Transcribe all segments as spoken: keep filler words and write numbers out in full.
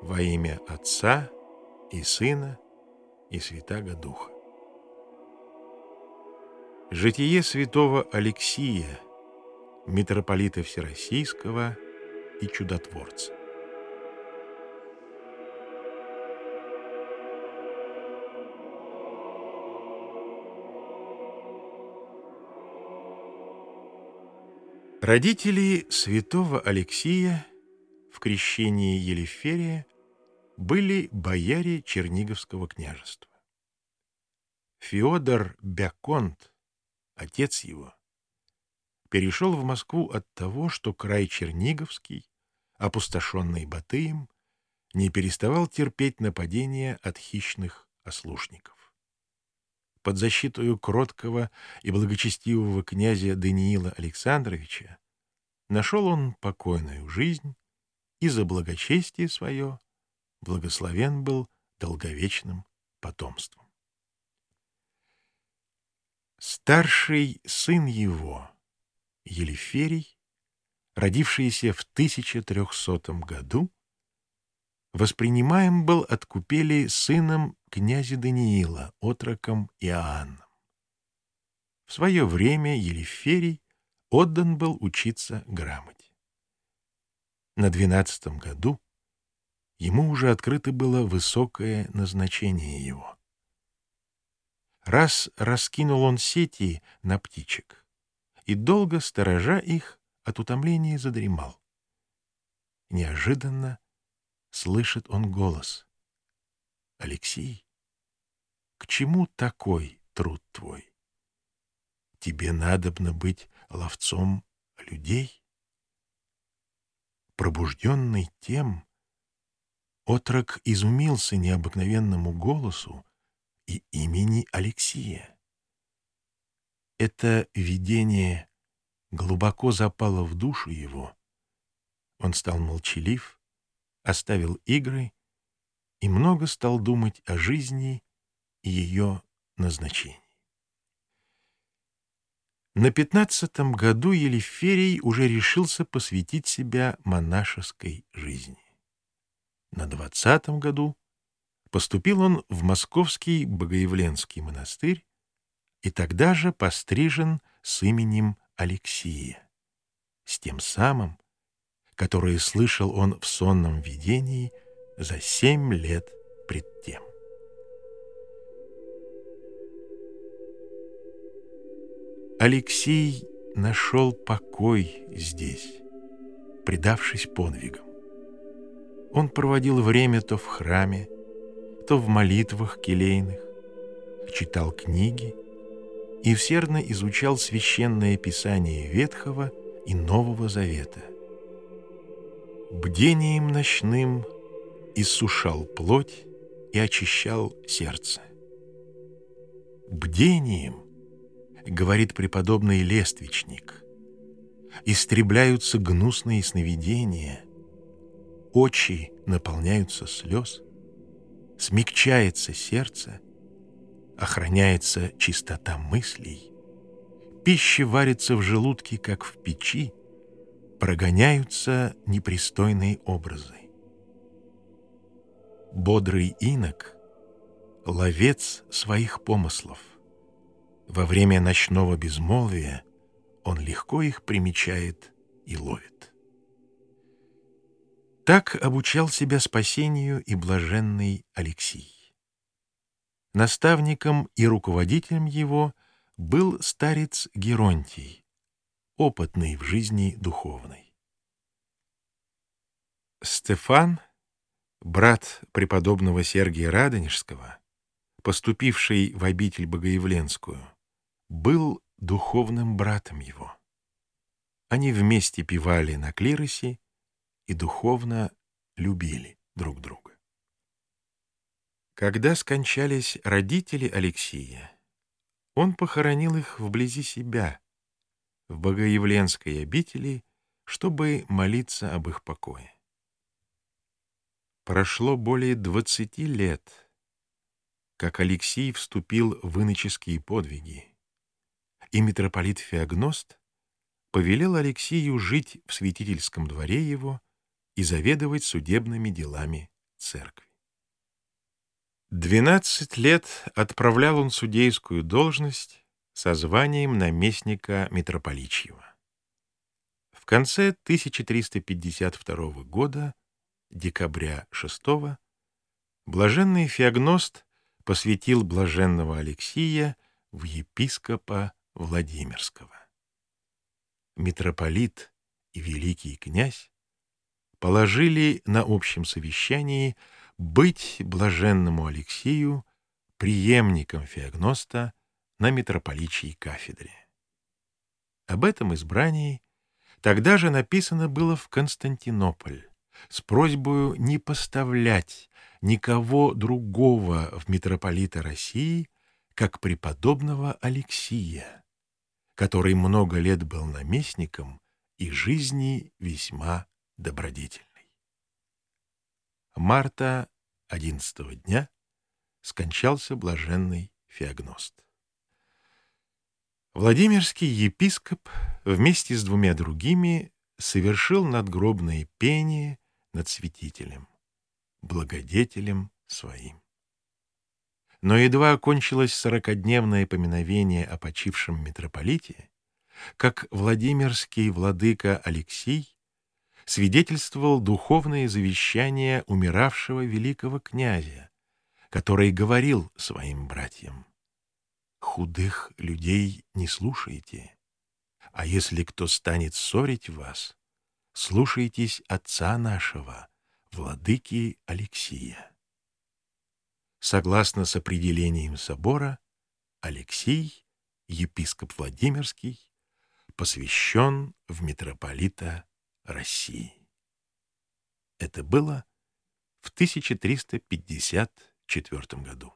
Во имя Отца и Сына и Святаго Духа. Житие святого Алексия, митрополита Всероссийского и чудотворца. Родители святого Алексия в крещении Елеферия были бояре Черниговского княжества. Феодор Бяконт, отец его, перешел в Москву от того, что край Черниговский, опустошенный Батыем, не переставал терпеть нападения от хищных ослушников. Под защитою кроткого и благочестивого князя Даниила Александровича нашел он покойную жизнь и за благочестие свое благословен был долговечным потомством. Старший сын его, Елеферий, родившийся в тысяча трехсотом году, воспринимаем был от купели сыном князя Даниила, отроком Иоанном. В свое время Елеферий отдан был учиться грамоте. На двенадцатом году ему уже открыто было высокое назначение его. Раз раскинул он сети на птичек, и долго, сторожа их, от утомления задремал. Неожиданно слышит он голос: «Алексей, к чему такой труд твой? Тебе надобно быть ловцом людей». Пробужденный тем, отрок изумился необыкновенному голосу и имени Алексия. Это видение глубоко запало в душу его. Он стал молчалив, оставил игры и много стал думать о жизни и ее назначении. На пятнадцатом году Елеферий уже решился посвятить себя монашеской жизни. На двадцатом году поступил он в Московский Богоявленский монастырь и тогда же пострижен с именем Алексия, с тем самым, которое слышал он в сонном видении за семь лет пред тем. Алексий нашел покой здесь, предавшись подвигам. Он проводил время то в храме, то в молитвах келейных, читал книги и усердно изучал священное писание Ветхого и Нового Завета. Бдением ночным иссушал плоть и очищал сердце. Бдением, говорит преподобный Лествичник, истребляются гнусные сновидения, очи наполняются слез, смягчается сердце, охраняется чистота мыслей, пища варится в желудке, как в печи, прогоняются непристойные образы. Бодрый инок — ловец своих помыслов. Во время ночного безмолвия он легко их примечает и ловит. Так обучал себя спасению и блаженный Алексий. Наставником и руководителем его был старец Геронтий, опытный в жизни духовной. Стефан, брат преподобного Сергия Радонежского, поступивший в обитель Богоявленскую, был духовным братом его. Они вместе певали на клиросе и духовно любили друг друга. Когда скончались родители Алексия, он похоронил их вблизи себя, в Богоявленской обители, чтобы молиться об их покое. Прошло более двадцати лет, как Алексий вступил в иноческие подвиги, и митрополит Феогност повелел Алексию жить в святительском дворе его и заведовать судебными делами церкви. Двенадцать лет отправлял он судейскую должность со званием наместника митрополичьего. В конце тысяча триста пятьдесят второго года, декабря шестого, блаженный Феогност посвятил блаженного Алексия в епископа Владимирского. Митрополит и великий князь положили на общем совещании быть блаженному Алексию преемником Феогноста на митрополичьей кафедре. Об этом избрании тогда же написано было в Константинополь с просьбою не поставлять никого другого в митрополита России, как преподобного Алексия, который много лет был наместником и жизни весьма добродетельной. Марта одиннадцатого дня скончался блаженный Феогност. Владимирский епископ вместе с двумя другими совершил надгробное пение над святителем, благодетелем своим. Но едва окончилось сорокодневное поминовение о почившем митрополите, как Владимирский владыка Алексий свидетельствовал духовное завещание умиравшего великого князя, который говорил своим братьям: «Худых людей не слушайте, а если кто станет ссорить вас, слушайтесь отца нашего, владыки Алексия». Согласно с определением собора, Алексий, епископ Владимирский, посвящен в митрополита России. Это было в тысяча триста пятьдесят четвёртом году.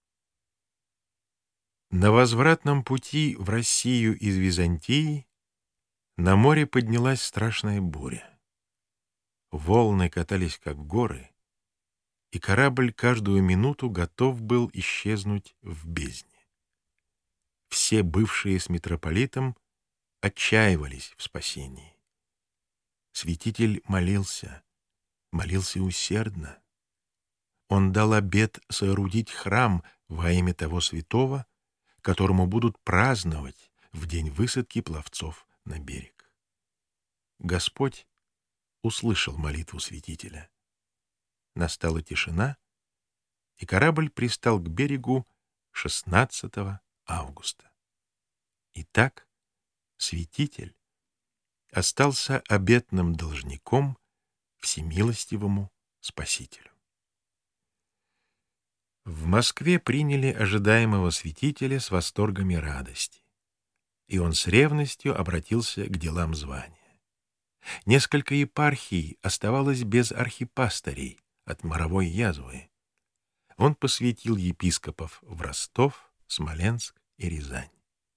На возвратном пути в Россию из Византии на море поднялась страшная буря. Волны катались как горы, и корабль каждую минуту готов был исчезнуть в бездне. Все бывшие с митрополитом отчаивались в спасении. Святитель молился, молился усердно. Он дал обет соорудить храм во имя того святого, которому будут праздновать в день высадки пловцов на берег. Господь услышал молитву святителя. Настала тишина, и корабль пристал к берегу шестнадцатого августа. Итак, святитель остался обетным должником всемилостивому Спасителю. В Москве приняли ожидаемого святителя с восторгами радости, и он с ревностью обратился к делам звания. Несколько епархий оставалось без архипастырей от моровой язвы. Он посвятил епископов в Ростов, Смоленск и Рязань.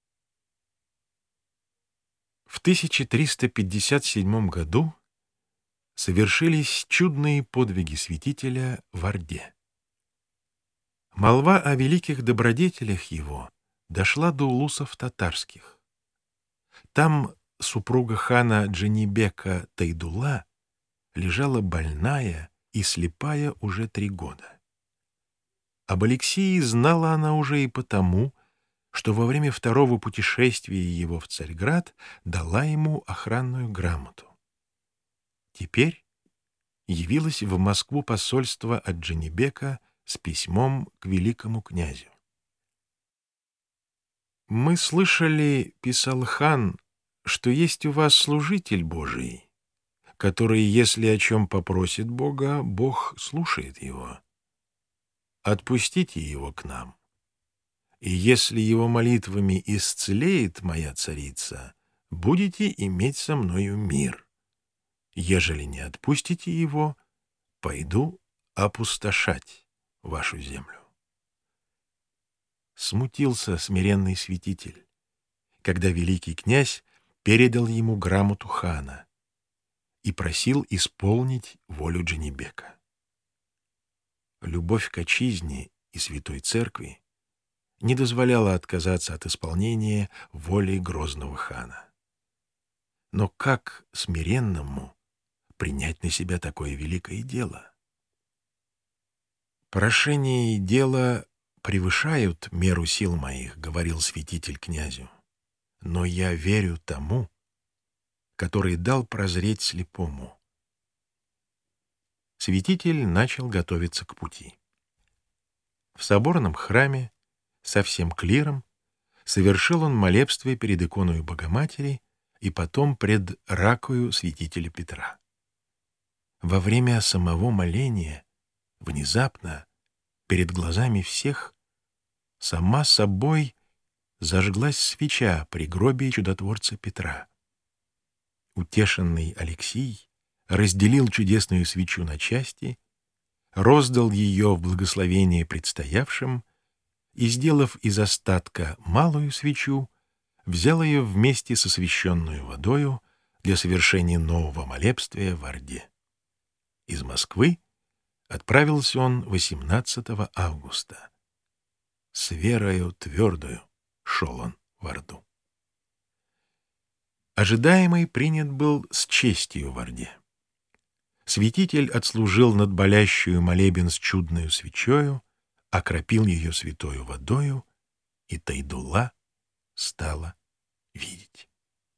В тысяча триста пятьдесят седьмом году совершились чудные подвиги святителя в Орде. Молва о великих добродетелях его дошла до улусов татарских. Там супруга хана Джанибека Тайдулла лежала больная и слепая уже три года. Об Алексии знала она уже и потому, что во время второго путешествия его в Царьград дала ему охранную грамоту. Теперь явилось в Москву посольство от Джанибека с письмом к великому князю. «Мы слышали, — писал хан, — что есть у вас служитель Божий, который, если о чем попросит Бога, Бог слушает его. Отпустите его к нам. И если его молитвами исцелеет моя царица, будете иметь со мною мир. Ежели не отпустите его, пойду опустошать вашу землю». Смутился смиренный святитель, когда великий князь передал ему грамоту хана и просил исполнить волю Джанибека. Любовь к отчизне и святой церкви не дозволяла отказаться от исполнения воли грозного хана. Но как смиренному принять на себя такое великое дело? «Прошение и дело превышают меру сил моих», — говорил святитель князю. «Но я верю тому, который дал прозреть слепому». Святитель начал готовиться к пути. В соборном храме со всем клиром совершил он молебствие перед иконою Богоматери и потом пред ракою святителя Петра. Во время самого моления внезапно перед глазами всех сама собой зажглась свеча при гробе чудотворца Петра. Утешенный Алексий разделил чудесную свечу на части, роздал ее в благословение предстоявшим и, сделав из остатка малую свечу, взял ее вместе с освященную водою для совершения нового молебствия в Орде. Из Москвы отправился он восемнадцатого августа. С верою твердою шел он в Орду. Ожидаемый принят был с честью в Орде. Святитель отслужил над болящую молебен с чудною свечою, окропил ее святою водою, и Тайдула стала видеть.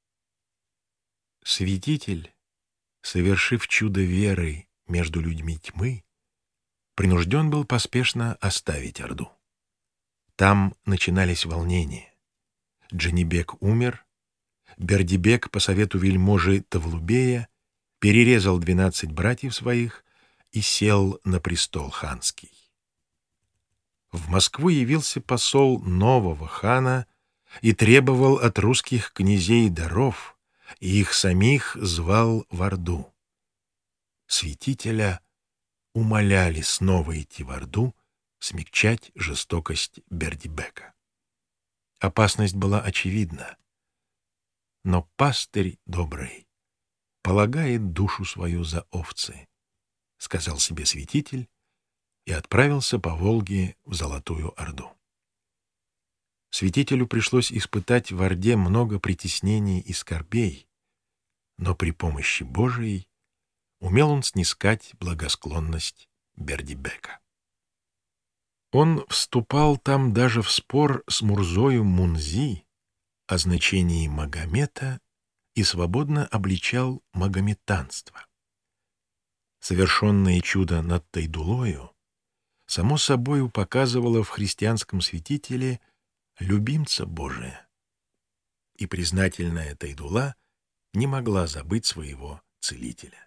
Святитель, совершив чудо веры между людьми тьмы, принужден был поспешно оставить Орду. Там начинались волнения. Джанибек умер, Бердибек по совету вельможи Тавлубея перерезал двенадцать братьев своих и сел на престол ханский. В Москву явился посол нового хана и требовал от русских князей даров, и их самих звал в Орду. Святителя умоляли снова идти в Орду, смягчать жестокость Бердибека. Опасность была очевидна, но пастырь добрый полагает душу свою за овцы, — сказал себе святитель и отправился по Волге в Золотую Орду. Святителю пришлось испытать в Орде много притеснений и скорбей, но при помощи Божией умел он снискать благосклонность Бердибека. Он вступал там даже в спор с Мурзою Мунзи о значении Магомета и свободно обличал магометанство. Совершенное чудо над Тайдулою само собою показывало в христианском святителе любимца Божия, и признательная Тайдула не могла забыть своего целителя.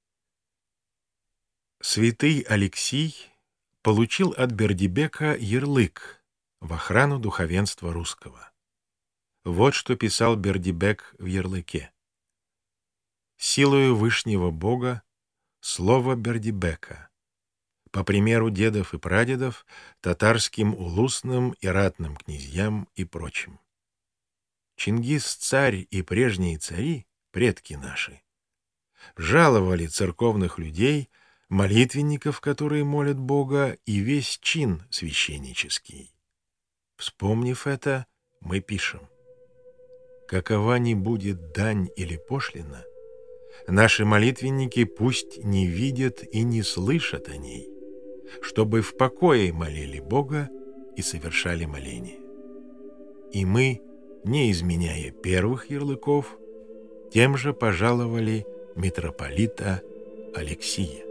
Святый Алексий получил от Бердибека ярлык в охрану духовенства русского. Вот что писал Бердибек в ярлыке: «Силою Вышнего Бога слово Бердибека, по примеру дедов и прадедов, татарским улусным и ратным князьям и прочим. Чингис-царь и прежние цари, предки наши, жаловали церковных людей, молитвенников, которые молят Бога, и весь чин священнический. Вспомнив это, мы пишем: какова ни будет дань или пошлина, наши молитвенники пусть не видят и не слышат о ней, чтобы в покое молили Бога и совершали моления. И мы, не изменяя первых ярлыков, тем же пожаловали митрополита Алексия».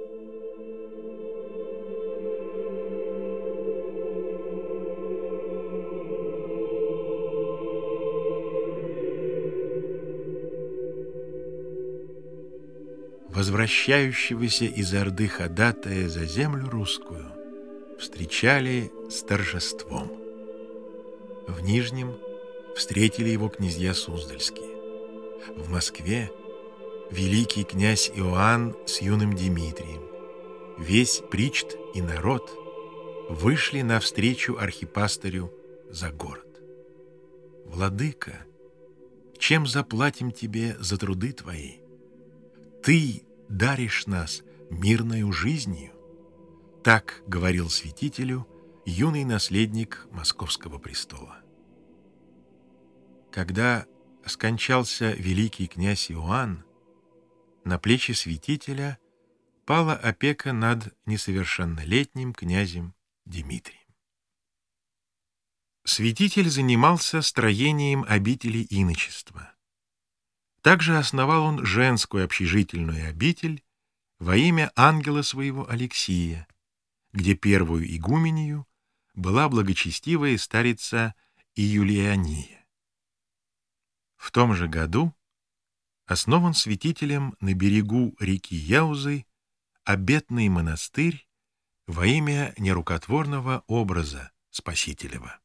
Возвращающегося из Орды ходатая за землю русскую встречали с торжеством. В Нижнем встретили его князья Суздальские. В Москве великий князь Иоанн с юным Дмитрием, весь причт и народ вышли навстречу архипастырю за город. «Владыка, чем заплатим тебе за труды твои? Ты даришь нас мирною жизнью», — так говорил святителю юный наследник Московского престола. Когда скончался великий князь Иоанн, на плечи святителя пала опека над несовершеннолетним князем Дмитрием. Святитель занимался строением обители иночества. Также основал он женскую общежительную обитель во имя ангела своего Алексия, где первую игуменью была благочестивая старица Иулиания. В том же году основан святителем на берегу реки Яузы обетный монастырь во имя нерукотворного образа Спасителева.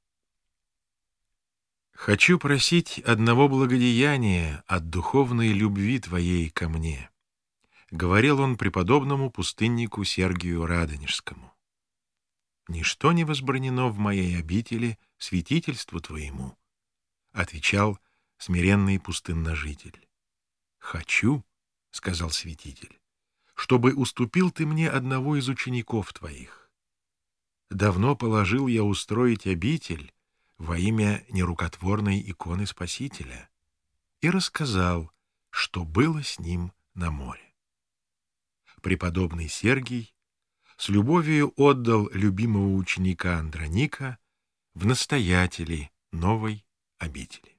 «Хочу просить одного благодеяния от духовной любви Твоей ко мне», — говорил он преподобному пустыннику Сергию Радонежскому. «Ничто не возбранено в моей обители святительству Твоему», — отвечал смиренный пустынножитель. «Хочу, — сказал святитель, — чтобы уступил Ты мне одного из учеников Твоих. Давно положил я устроить обитель во имя нерукотворной иконы Спасителя и рассказал, что было с ним на море. Преподобный Сергий с любовью отдал любимого ученика Андроника в настоятели новой обители.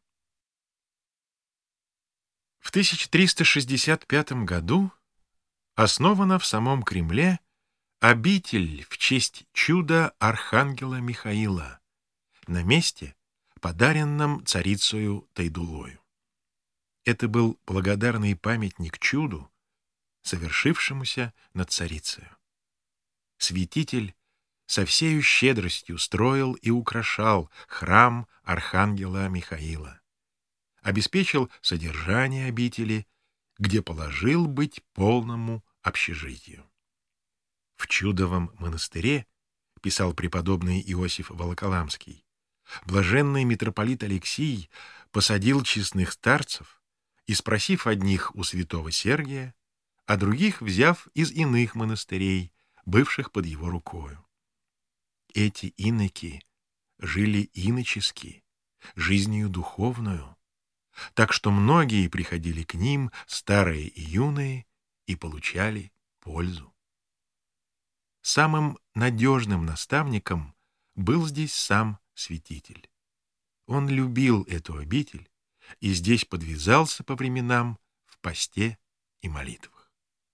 В тысяча триста шестьдесят пятом году основана в самом Кремле обитель в честь чуда архангела Михаила на месте, подаренном царицею Тайдулою. Это был благодарный памятник чуду, совершившемуся над царицею. Святитель со всею щедростью строил и украшал храм архангела Михаила, обеспечил содержание обители, где положил быть полному общежитию. В чудовом монастыре, писал преподобный Иосиф Волоколамский, блаженный митрополит Алексий посадил честных старцев и, спросив одних у святого Сергия, а других взяв из иных монастырей, бывших под его рукою. Эти иноки жили иночески, жизнью духовную, так что многие приходили к ним, старые и юные, и получали пользу. Самым надежным наставником был здесь сам святитель. Он любил эту обитель и здесь подвязался по временам в посте и молитвах.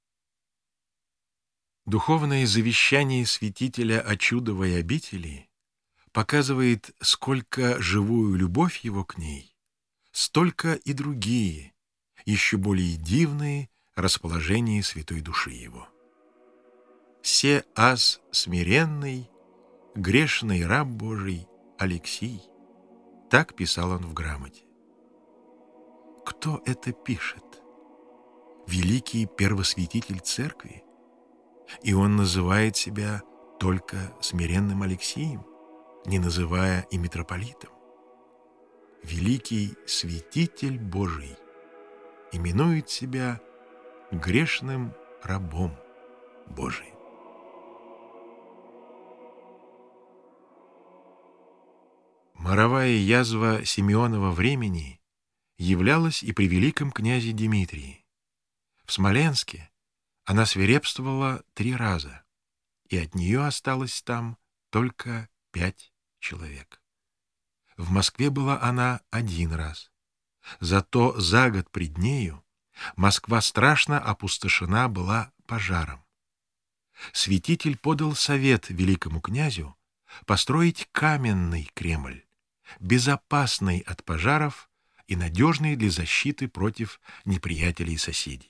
Духовное завещание святителя о чудовой обители показывает, сколько живую любовь его к ней, столько и другие, еще более дивные расположения святой души его. «Се аз смиренный, грешный раб Божий Алексий», так писал он в грамоте. Кто это пишет? Великий первосвятитель церкви? И он называет себя только смиренным Алексием, не называя и митрополитом. Великий святитель Божий именует себя грешным рабом Божиим. Моровая язва Симеонова времени являлась и при великом князе Дмитрии. В Смоленске она свирепствовала три раза, и от нее осталось там только пять человек. В Москве была она один раз. Зато за год пред нею Москва страшно опустошена была пожаром. Святитель подал совет великому князю построить каменный Кремль, безопасный от пожаров и надежный для защиты против неприятелей и соседей.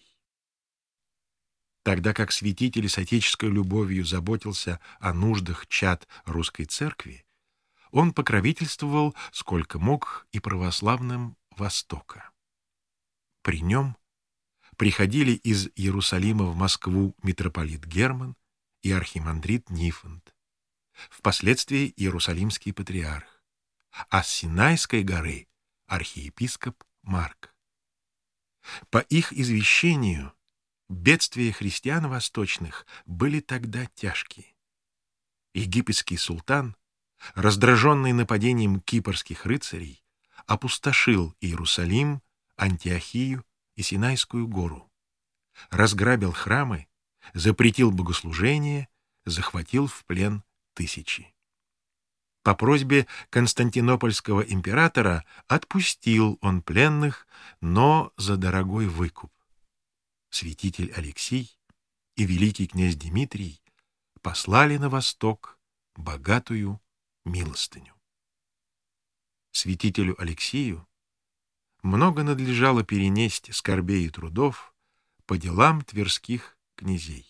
Тогда как святитель с отеческой любовью заботился о нуждах чад русской церкви, он покровительствовал сколько мог и православным Востока. При нем приходили из Иерусалима в Москву митрополит Герман и архимандрит Нифонт, впоследствии Иерусалимский патриарх, а с Синайской горы архиепископ Марк. По их извещению, бедствия христиан восточных были тогда тяжкие. Египетский султан, раздраженный нападением кипрских рыцарей, опустошил Иерусалим, Антиохию и Синайскую гору, разграбил храмы запретил богослужение, захватил в плен тысячи. По просьбе константинопольского императора отпустил он пленных, но за дорогой выкуп. Святитель Алексий и великий князь Дмитрий послали на восток богатую милостыню. Святителю Алексию много надлежало перенесть скорбей и трудов по делам тверских князей.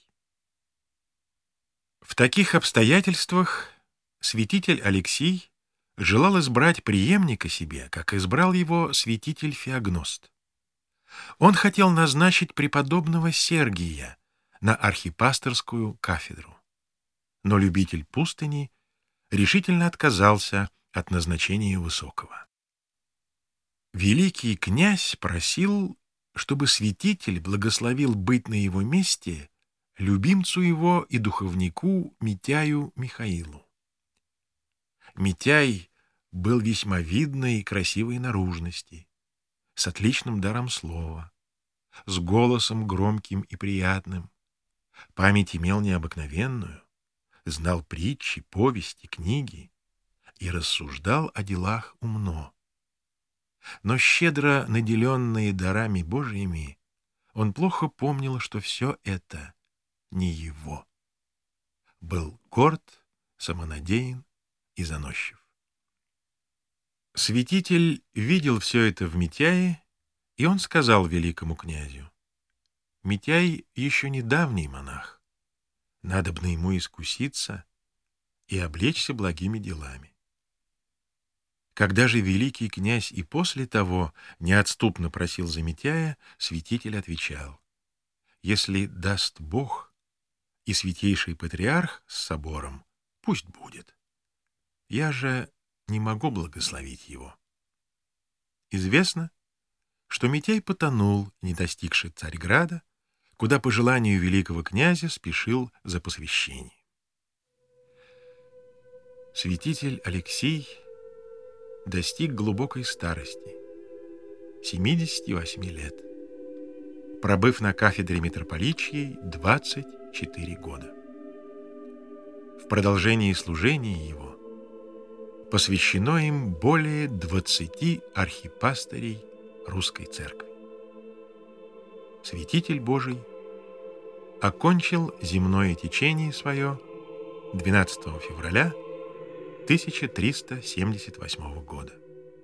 В таких обстоятельствах святитель Алексий желал избрать преемника себе, как избрал его святитель Феогност. Он хотел назначить преподобного Сергия на архипасторскую кафедру. Но любитель пустыни решительно отказался от назначения высокого. Великий князь просил, чтобы святитель благословил быть на его месте любимцу его и духовнику Митяю Михаилу. Митяй был весьма видной и красивой наружности, с отличным даром слова, с голосом громким и приятным. Память имел необыкновенную, знал притчи, повести, книги и рассуждал о делах умно. Но щедро наделенный дарами Божьими, он плохо помнил, что все это не его. Был горд, самонадеян и заносчив. Святитель видел все это в Митяе, и он сказал великому князю: «Митяй еще недавний монах, надобно ему искуситься и облечься благими делами». Когда же великий князь и после того неотступно просил за Митяя, святитель отвечал: «Если даст Бог и святейший патриарх с собором, пусть будет. Я же не могу благословить его». Известно, что Митяй потонул, не достигши Царьграда, куда по желанию великого князя спешил за посвящением. Святитель Алексий достиг глубокой старости, семидесяти восьми лет, пробыв на кафедре митрополичьей двадцать четыре года. В продолжении служения его посвящено им более двадцати архипастырей Русской Церкви. Святитель Божий окончил земное течение свое двенадцатого февраля тысяча триста семьдесят восьмого года.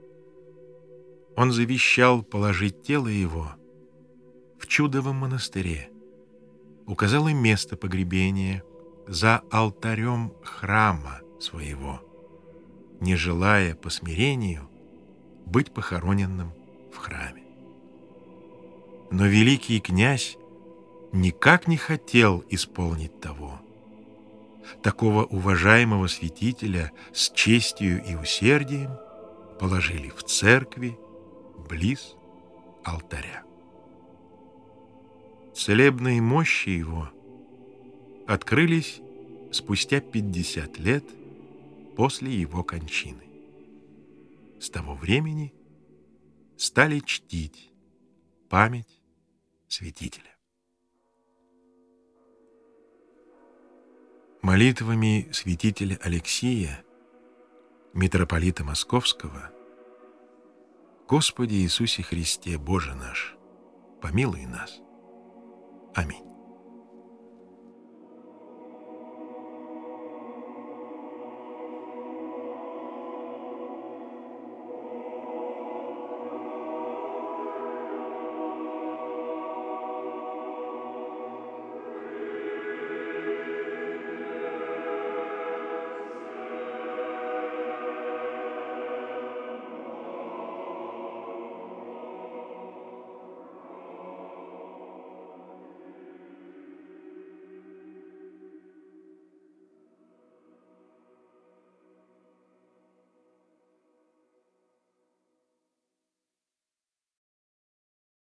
Он завещал положить тело его в Чудовом монастыре, указал им место погребения за алтарем храма своего, не желая по смирению быть похороненным в храме. Но великий князь никак не хотел исполнить того. Такого уважаемого святителя с честью и усердием положили в церкви близ алтаря. Целебные мощи его открылись спустя пятьдесят лет после его кончины. С того времени стали чтить память святителя. Молитвами святителя Алексия, митрополита Московского: Господи Иисусе Христе, Боже наш, помилуй нас. Аминь.